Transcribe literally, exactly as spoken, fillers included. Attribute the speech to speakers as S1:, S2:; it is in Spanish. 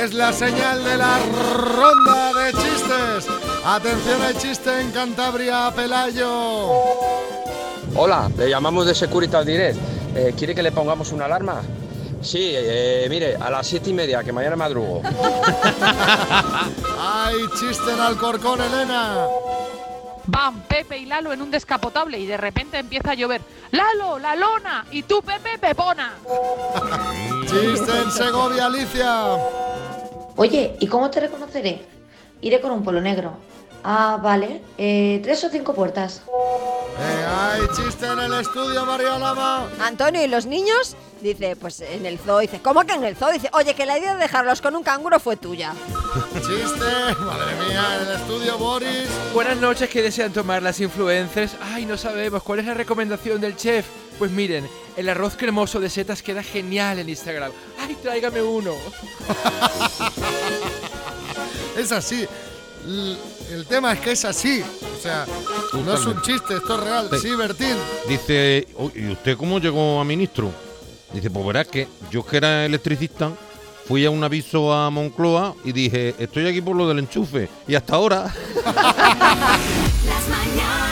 S1: Es la señal de la ronda de chistes. Atención al chiste en Cantabria, Pelayo.
S2: Hola, le llamamos de Securitas Direct. Eh, ¿Quiere que le pongamos una alarma? Sí, eh, mire, a las siete y media, que mañana madrugo.
S1: Hay chiste en Alcorcón, Elena.
S3: Van Pepe y Lalo en un descapotable y de repente empieza a llover. ¡Lalo, la lona! Y tú, Pepe, Pepona.
S1: Chiste en Segovia, Alicia.
S4: Oye, ¿y cómo te reconoceré? Iré con un polo negro. Ah, vale. Eh, ¿Tres o cinco puertas?
S1: Eh, hay chiste en el estudio, María Lama.
S5: Antonio, ¿y los niños? Dice, pues en el zoo. Dice, ¿cómo que en el zoo? Dice, oye, que la idea de dejarlos con un canguro fue tuya.
S1: Chiste, madre mía, en el estudio, Boris.
S6: Buenas noches, ¿qué desean tomar las influencers? Ay, no sabemos, ¿cuál es la recomendación del chef? Pues miren, el arroz cremoso de setas queda genial en Instagram. Ay, tráigame uno.
S1: Es así. L- el tema es que es así. O sea, no es un chiste, esto es real. Sí, Bertín.
S7: Dice, "Oh, ¿y usted cómo llegó a ministro? Dice, pues verás que yo que era electricista, fui a un aviso a Moncloa y dije, estoy aquí por lo del enchufe. Y hasta ahora...
S8: Las mañanas.